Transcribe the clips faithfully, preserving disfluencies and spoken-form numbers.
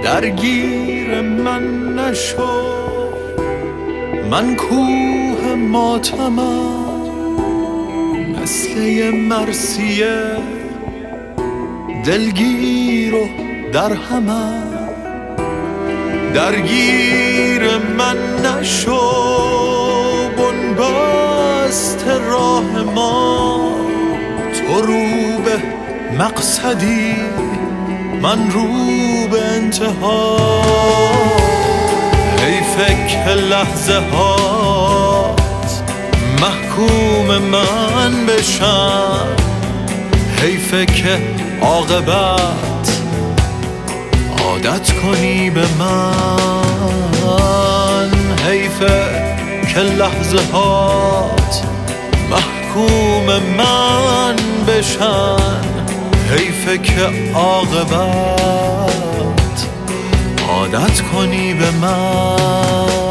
درگیر من نشو، من کوه ماتمم مثل یه مرثیه، دلگیر و در همم. درگیر من نشو، بنبست راه ما، تو رو به مقصدی، من رو به انتها. حیفه که لحظه هات محکوم من بشن، حیفه که عاقبت عادت کنی به من. حیفه که لحظه هات محکوم من بشن، حیفه که عاقبت عادت کنی به من.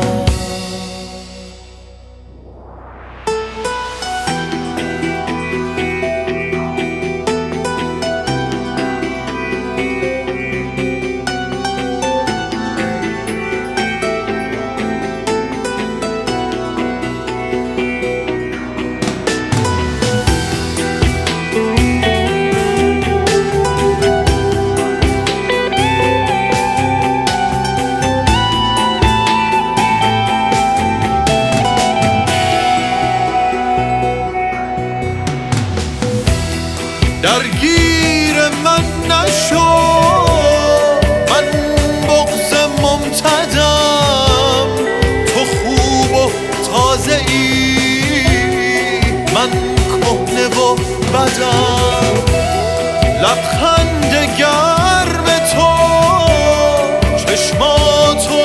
درگیر من نشو، من بغض ممتدم، تو خوب و تازه ای، من کهنه و بدم. لبخند گرم تو، چشماتو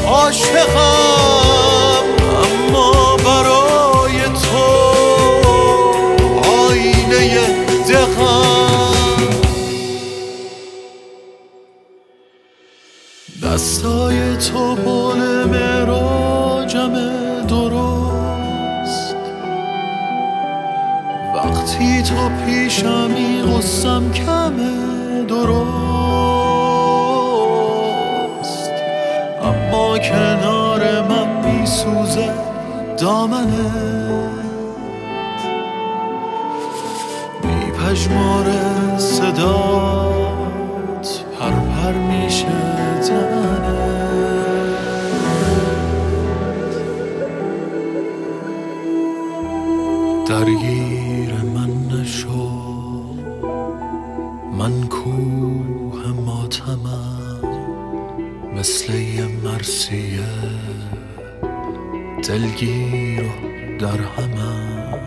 عاشقم، اما برای تو آینه دستای تو بال معراجمه درست، وقتی تو پیشمی غصم کمه درست، اما کنار من میسوزه دامنه، میپژماره صدات پرپر میشه تنه. درگیر من نشو، من کوه ماتمم مثل یه مرثیه، دلگیر و در همم.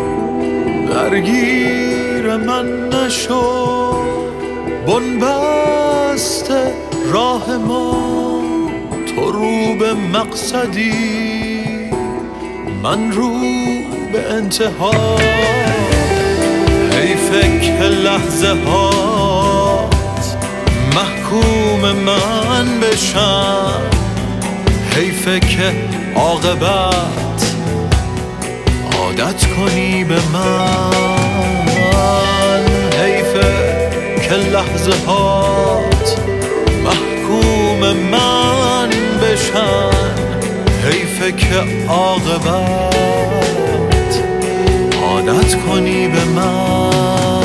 درگیر من نشو، بنبست راه ما، تو رو به مقصدی، من رو به انتها. حیفه که لحظه هات محکوم من بشن، حیفه که عاقبت عادت کنی به من. حیفه که لحظه هات محکوم من بشن، حیفه که عاقبت عادت کنی به من.